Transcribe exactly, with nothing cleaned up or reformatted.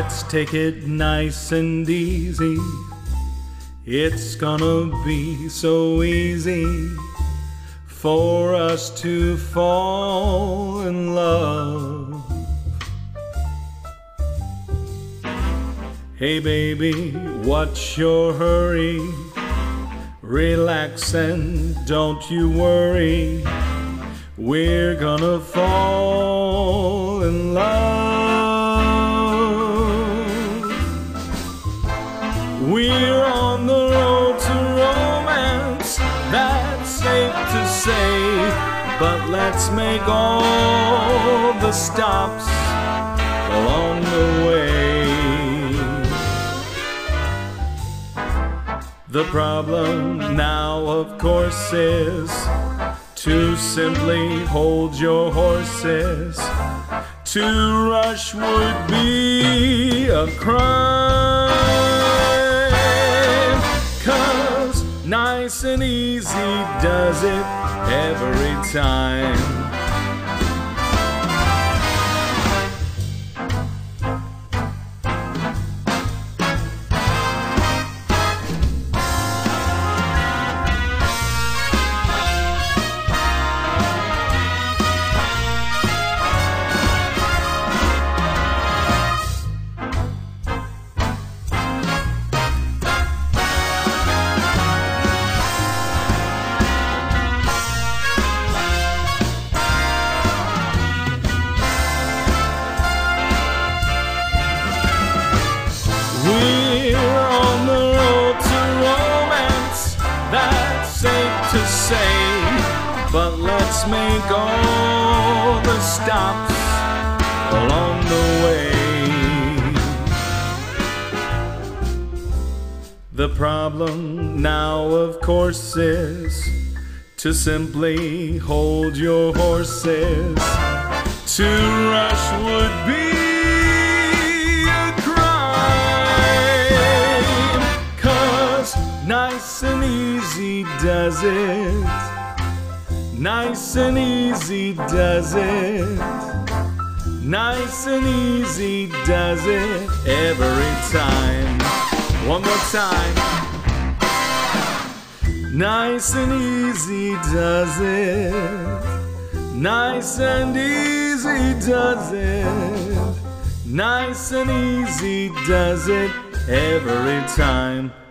Let's take it nice and easy. It's gonna be so easy for us to fall in love. Hey baby, what's your hurry? Relax and don't you worry. We're gonna fall in love. We're on the road to romance, that's safe to say. But let's make all the stops along the way. The problem now, of course, is to simply hold your horses. To rush would be a crime, 'cause nice and easy does it every time. We're on the road to romance, that's safe to say. But let's make all the stops along the way. The problem now, of course, is to simply hold your horses. To rush would be nice and easy does it. Nice and easy does it. Nice and easy does it every time. One more time. Nice and easy does it. Nice and easy does it. Nice and easy does it every time.